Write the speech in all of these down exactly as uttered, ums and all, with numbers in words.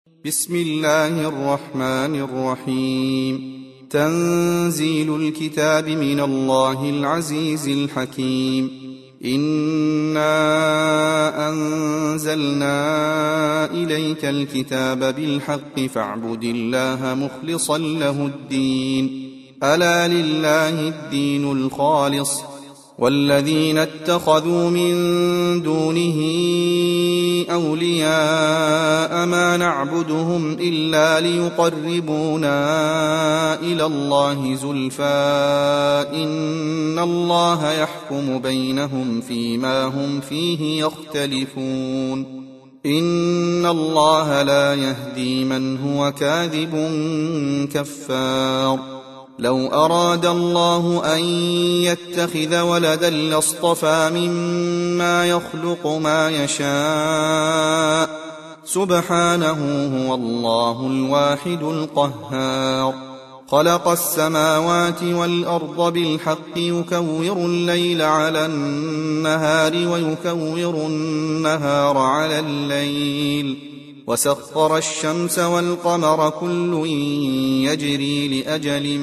بسم الله الرحمن الرحيم. تنزيل الكتاب من الله العزيز الحكيم. إنا أنزلنا إليك الكتاب بالحق فاعبد الله مخلصا له الدين، ألا لله الدين الخالص، والذين اتخذوا من دونه أولياء ما نعبدهم إلا ليقربونا إلى الله زلفى إن الله يحكم بينهم فيما هم فيه يختلفون. إن الله لا يهدي من هو كاذب كفار. لو أراد الله أن يتخذ ولدا لاصطفى مما يخلق ما يشاء، سبحانه هو الله الواحد القهار. خلق السماوات والأرض بالحق يكور الليل على النهار ويكور النهار على الليل، وسخر الشمس والقمر كل يجري لأجل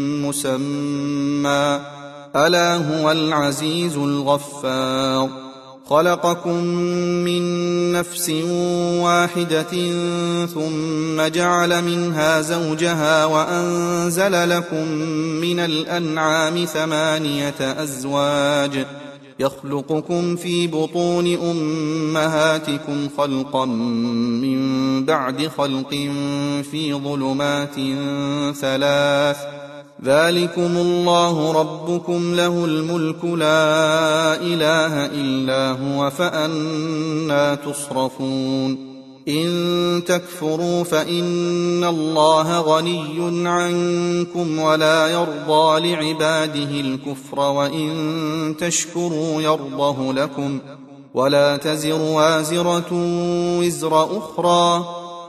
مسمى، ألا هو العزيز الغفار. خلقكم من نفس واحدة ثم جعل منها زوجها وأنزل لكم من الأنعام ثمانية أزواج يخلقكم في بطون أمهاتكم خلقا من بعد خلق في ظلمات ثلاث، ذلكم الله ربكم له الملك لا إله إلا هو فأنى تصرفون. إن تكفروا فإن الله غني عنكم ولا يرضى لعباده الكفر، وإن تشكروا يرضه لكم، ولا تزر وازرة وزر أخرى،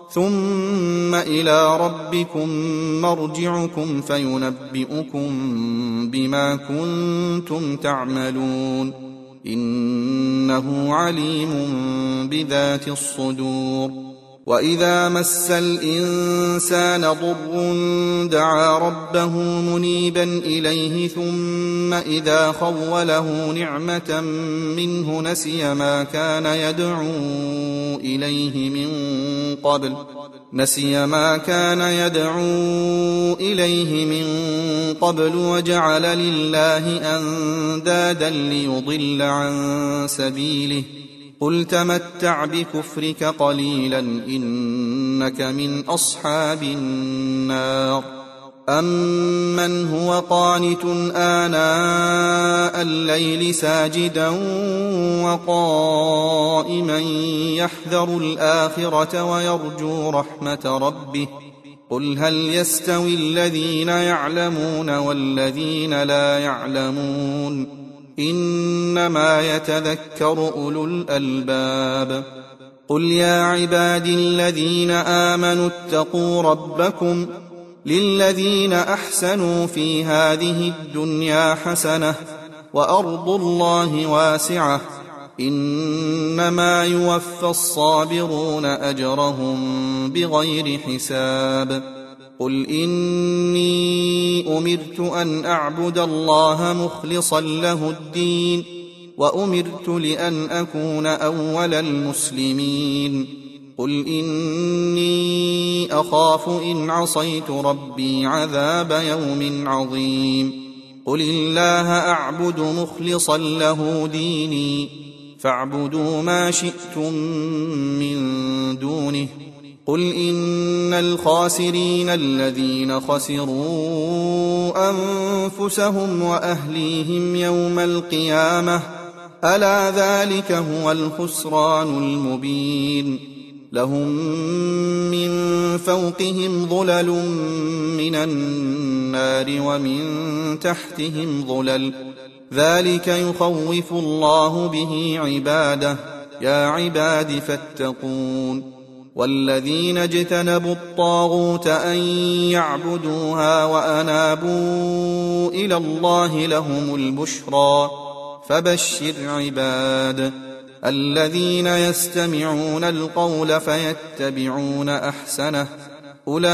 ثم إلى ربكم مرجعكم فينبئكم بما كنتم تعملون، إنه عليم بذات الصدور. وإذا مس الإنسان ضر دعا ربه منيبا إليه ثم إذا خوله نعمة منه نسي ما كان يدعو إليه من قبل نسي ما كان يدعو إليه من قبل وجعل لله أندادا ليضل عن سبيله. قل تمتع بكفرك قليلا إنك من أصحاب النار. أمن هو قانت آناء الليل ساجدا وقائما يحذر الآخرة ويرجو رحمة ربه، قل هل يستوي الذين يعلمون والذين لا يعلمون، إنما يتذكر أولو الألباب. قل يا عبادي الذين آمنوا اتقوا ربكم، للذين أحسنوا في هذه الدنيا حسنة وأرض الله واسعة، إنما يوفى الصابرون أجرهم بغير حساب. قل إني أمرت أن أعبد الله مخلصا له الدين، وأمرت لأن أكون أول المسلمين. قل إني أخاف إن عصيت ربي عذاب يوم عظيم. قل الله أعبد مخلصا له ديني، فاعبدوا ما شئتم من دونه. قل إن الخاسرين الذين خسروا أنفسهم وأهليهم يوم القيامة، ألا ذلك هو الخسران المبين. لهم من فوقهم ظلل من النار ومن تحتهم ظلل، ذلك يخوف الله به عباده، يا عباد فاتقون. والذين اجتنبوا الطاغوت أن يعبدوها وأنابوا إلى الله لهم البشرى، فبشر عباد. الذين يستمعون القول فيتبعون أحسنه أولئك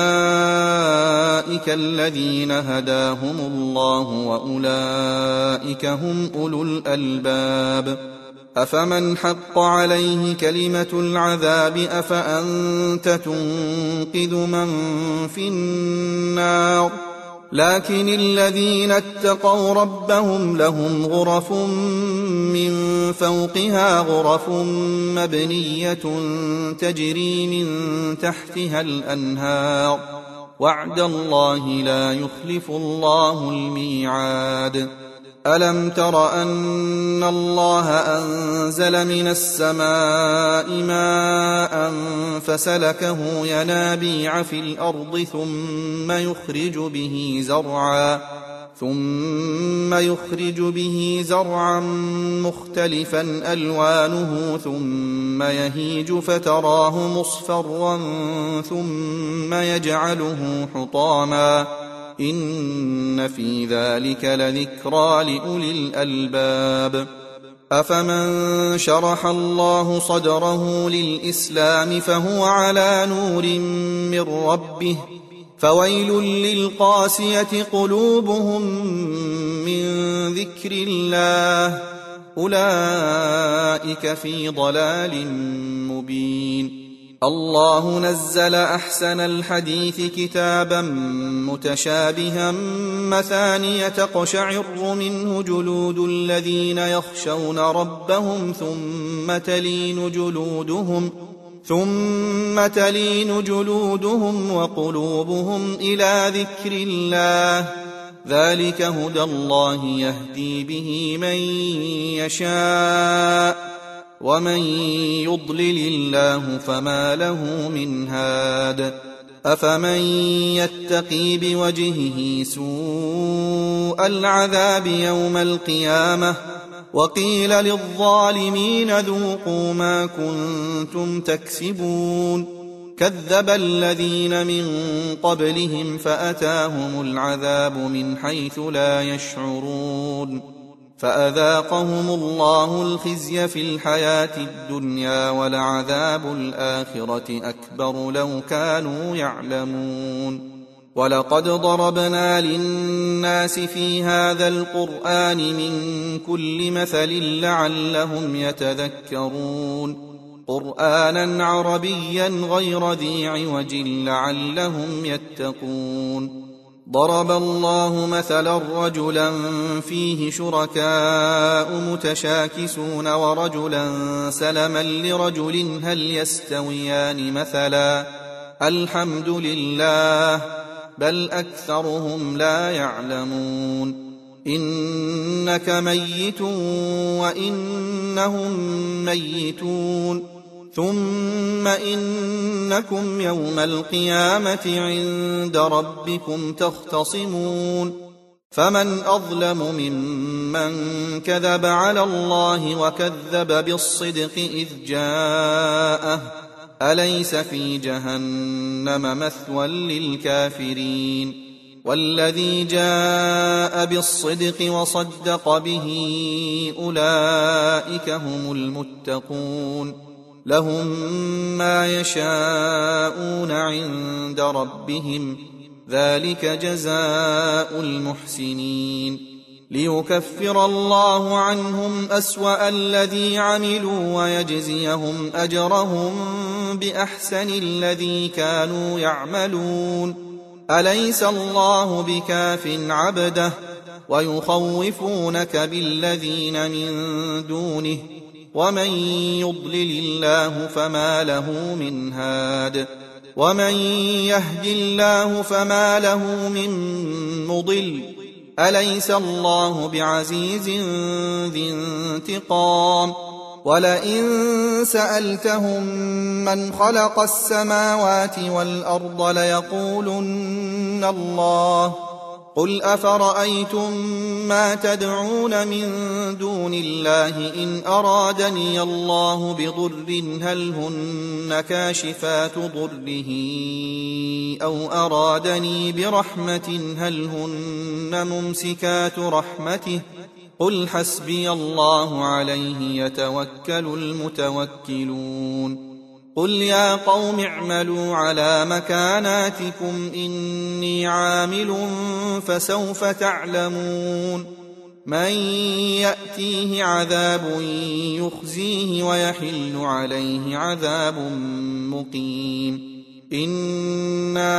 الذين هداهم الله وأولئك هم أولو الألباب أفمن حق عليه كلمة العذاب أفأنت تنقذ من في النار لكن الذين اتقوا ربهم لهم غرف من فوقها غرف مبنية تجري من تحتها الأنهار وعد الله لا يخلف الله الميعاد ألم تر أن الله أنزل من السماء ماء فسلكه ينابيع في الأرض ثم يخرج به زرعا ثم يخرج به زرعا مختلفا ألوانه ثم يهيج فتراه مصفرا ثم يجعله حطاما إن في ذلك لذكرى لأولي الألباب أفمن شرح الله صدره للإسلام فهو على نور من ربه فويل للقاسية قلوبهم من ذكر الله أولئك في ضلال مبين الله نزل أحسن الحديث كتابا متشابها مثانية تقشعر منه جلود الذين يخشون ربهم ثم تلين جلودهم ثم تلين جلودهم وقلوبهم إلى ذكر الله ذلك هدى الله يهدي به من يشاء ومن يضلل الله فما له من هاد أفمن يتقي بوجهه سوء العذاب يوم القيامة وقيل للظالمين ذوقوا ما كنتم تكسبون كذب الذين من قبلهم فأتاهم العذاب من حيث لا يشعرون فأذاقهم الله الخزي في الحياة الدنيا ولعذاب الآخرة أكبر لو كانوا يعلمون ولقد ضربنا للناس في هذا القرآن من كل مثل لعلهم يتذكرون قرآنا عربيا غير ذي عوج لعلهم يتقون ضرب الله مثلا رجلا فيه شركاء متشاكسون ورجلا سلما لرجل هل يستويان مثلا الحمد لله بل أكثرهم لا يعلمون إنك ميت وإنهم ميتون ثم إنكم يوم القيامة عند ربكم تختصمون فمن أظلم ممن كذب على الله وكذب بالصدق إذ جاءه أليس في جهنم مثوى للكافرين والذي جاء بالصدق وصدق به أولئك هم المتقون لهم ما يشاءون عند ربهم ذلك جزاء المحسنين ليكفر الله عنهم أسوأ الذي عملوا ويجزيهم أجرهم بأحسن الذي كانوا يعملون أليس الله بكاف عبده ويخوفونك بالذين من دونه ومن يضلل الله فما له من هاد ومن يهد الله فما له من مضل أليس الله بعزيز ذي انتقام ولئن سألتهم من خلق السماوات والأرض ليقولن الله قل أفرأيتم ما تدعون من دون الله إن أرادني الله بضر هل هن كاشفات ضره أو أرادني برحمة هل هن ممسكات رحمته قل حسبي الله عليه يتوكل المتوكلون قل يا قوم اعملوا على مكاناتكم إني عامل فسوف تعلمون من يأتيه عذاب يخزيه ويحل عليه عذاب مقيم إنا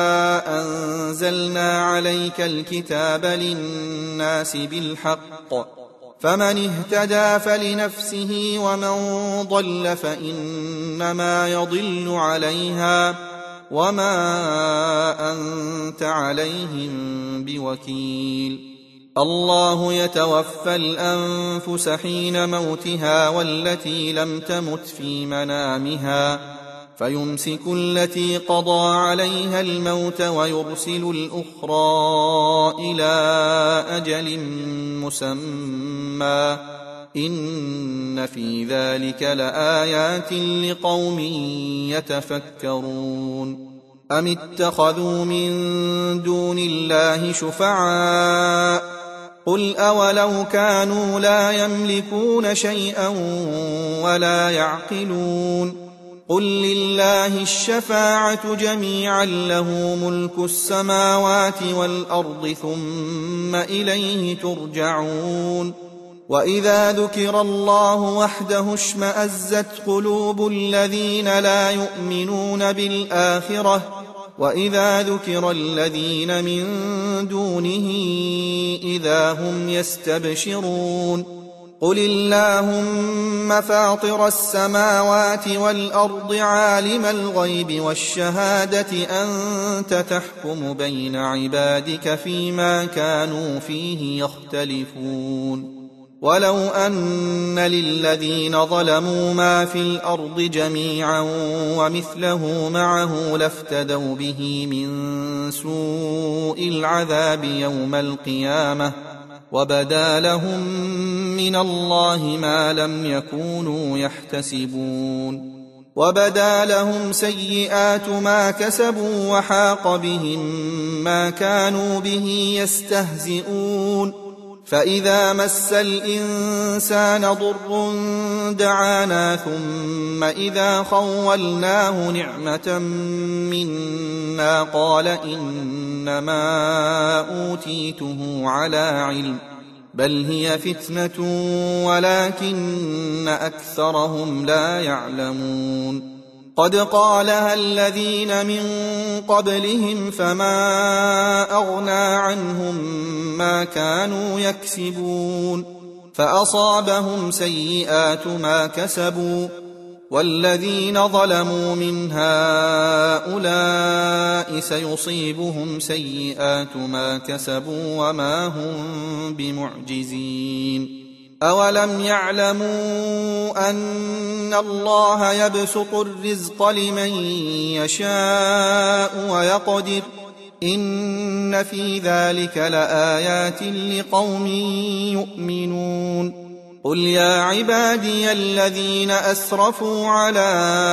أنزلنا عليك الكتاب للناس بالحق فمن اهتدى فلنفسه ومن ضل فإنما يضل عليها وما أنت عليهم بوكيل الله يتوفى الأنفس حين موتها والتي لم تمت في منامها فيمسك التي قضى عليها الموت ويرسل الأخرى إلى أجل مسمى إن في ذلك لآيات لقوم يتفكرون أم اتخذوا من دون الله شفعاء قل أولو كانوا لا يملكون شيئا ولا يعقلون قل لله الشفاعة جميعا له ملك السماوات والأرض ثم إليه ترجعون وإذا ذكر الله وحده اشمأزت قلوب الذين لا يؤمنون بالآخرة وإذا ذكر الذين من دونه إذا هم يستبشرون قل اللهم فاطر السماوات والأرض عالم الغيب والشهادة أنت تحكم بين عبادك فيما كانوا فيه يختلفون ولو أن للذين ظلموا ما في الأرض جميعا ومثله معه لافتدوا به من سوء العذاب يوم القيامة وبدا لهم من الله ما لم يكونوا يحتسبون وبدا لهم سيئات ما كسبوا وحاق بهم ما كانوا به يستهزئون فإذا مس الإنسان ضر دعانا ثم إذا خولناه نعمة منا قال إنما أوتيته على علم بل هي فتنة ولكن أكثرهم لا يعلمون قد قالها الذين من قبلهم فما أغنى عنهم ما كانوا يكسبون فأصابهم سيئات ما كسبوا والذين ظلموا من هؤلاء سيصيبهم سيئات ما كسبوا وما هم بمعجزين أولم يعلموا أن الله يبسط الرزق لمن يشاء ويقدر إن في ذلك لآيات لقوم يؤمنون قل يا عبادي الذين أسرفوا على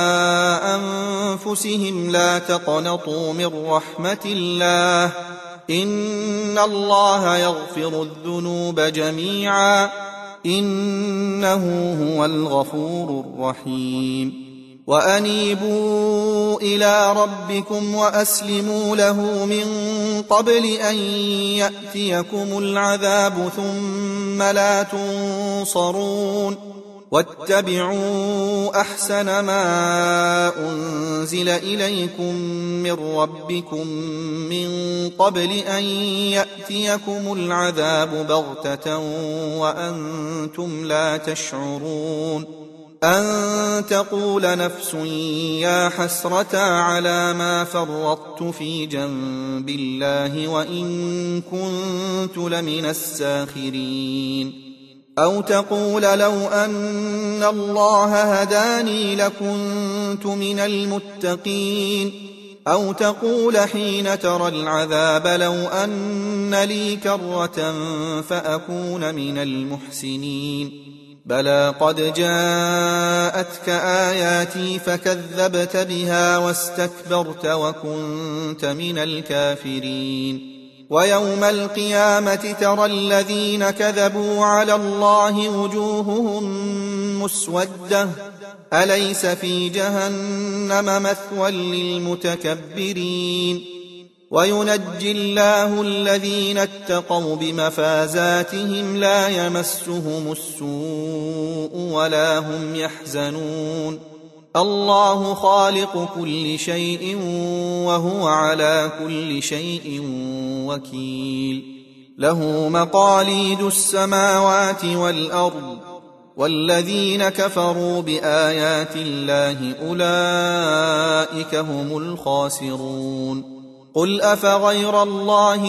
أنفسهم لا تقنطوا من رحمة الله إن الله يغفر الذنوب جميعا إنه هو الغفور الرحيم وأنيبوا إلى ربكم وأسلموا له من قبل أن يأتيكم العذاب ثم لا تنصرون واتبعوا أحسن ما أنزل إليكم من ربكم من قبل أن يأتيكم العذاب بغتة وأنتم لا تشعرون أن تقول نفس يا حسرة على ما فرطت في جنب الله وإن كنت لمن الساخرين أو تقول لو أن الله هداني لكنت من المتقين أو تقول حين ترى العذاب لو أن لي كرة فأكون من المحسنين بلى قد جاءتك آياتي فكذبت بها واستكبرت وكنت من الكافرين ويوم القيامة ترى الذين كذبوا على الله وجوههم مسودة أليس في جهنم مثوى للمتكبرين وينجي الله الذين اتقوا بمفازاتهم لا يمسهم السوء ولا هم يحزنون الله خالق كل شيء وهو على كل شيء وكيل له مقاليد السماوات والأرض والذين كفروا بآيات الله أولئك هم الخاسرون قل أفغير الله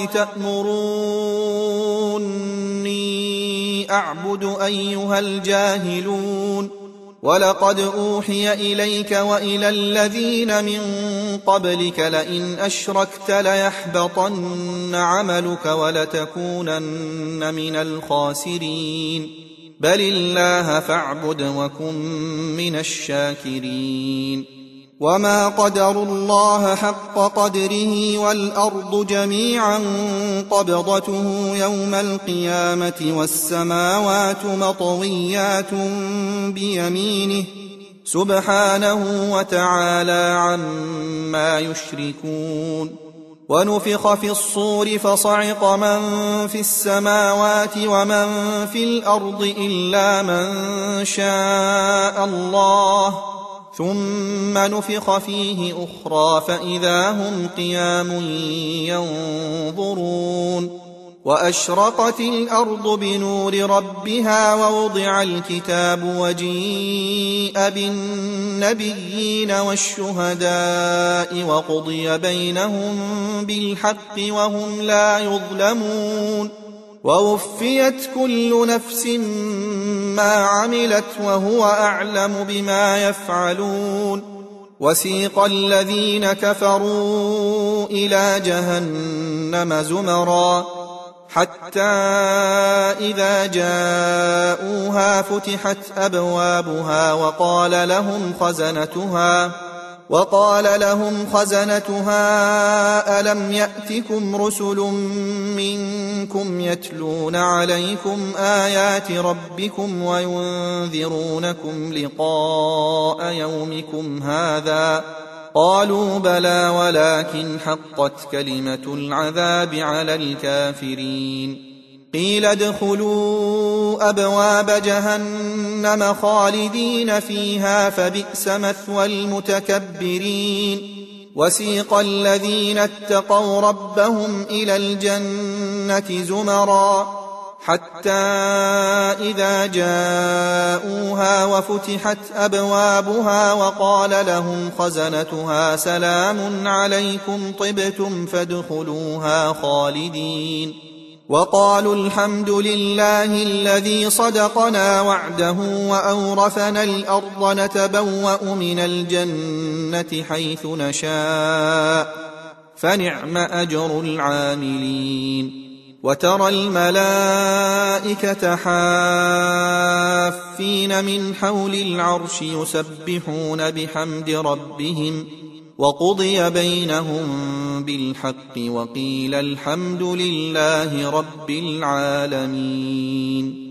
تأمروني أعبد أيها الجاهلون ولقد أوحي إليك وإلى الذين من قبلك لئن أشركت ليحبطن عملك ولتكونن من الخاسرين بل الله فاعبد وكن من الشاكرين وما قدروا الله حق قدره والأرض جميعا قبضته يوم القيامة والسماوات مطويات بيمينه سبحانه وتعالى عما يشركون ونفخ في الصور فصعق من في السماوات ومن في الأرض إلا من شاء الله ثم نفخ فيه أخرى فإذا هم قيام ينظرون وأشرقت الأرض بنور ربها ووضع الكتاب وجيء بالنبيين والشهداء وقضي بينهم بالحق وهم لا يظلمون ووفيت كل نفس ما عملت وهو أعلم بما يفعلون وسيق الذين كفروا إلى جهنم زمرا حتى إذا جاءوها فتحت أبوابها وقال لهم خزنتها وقال لهم خزنتها ألم يأتكم رسل منكم يتلون عليكم آيات ربكم وينذرونكم لقاء يومكم هذا قالوا بلى ولكن حقت كلمة العذاب على الكافرين قيل ادخلوا أبواب جهنم خالدين فيها فبئس مثوى المتكبرين وسيق الذين اتقوا ربهم إلى الجنة زمرا حتى إذا جاءوها وفتحت أبوابها وقال لهم خزنتها سلام عليكم طبتم فادخلوها خالدين وقالوا الحمد لله الذي صدقنا وعده وأورثنا الأرض نتبوأ من الجنة حيث نشاء فنعم أجر العاملين وترى الملائكة حافين من حول العرش يسبحون بحمد ربهم وقضي بينهم بالحق وقيل الحمد لله رب العالمين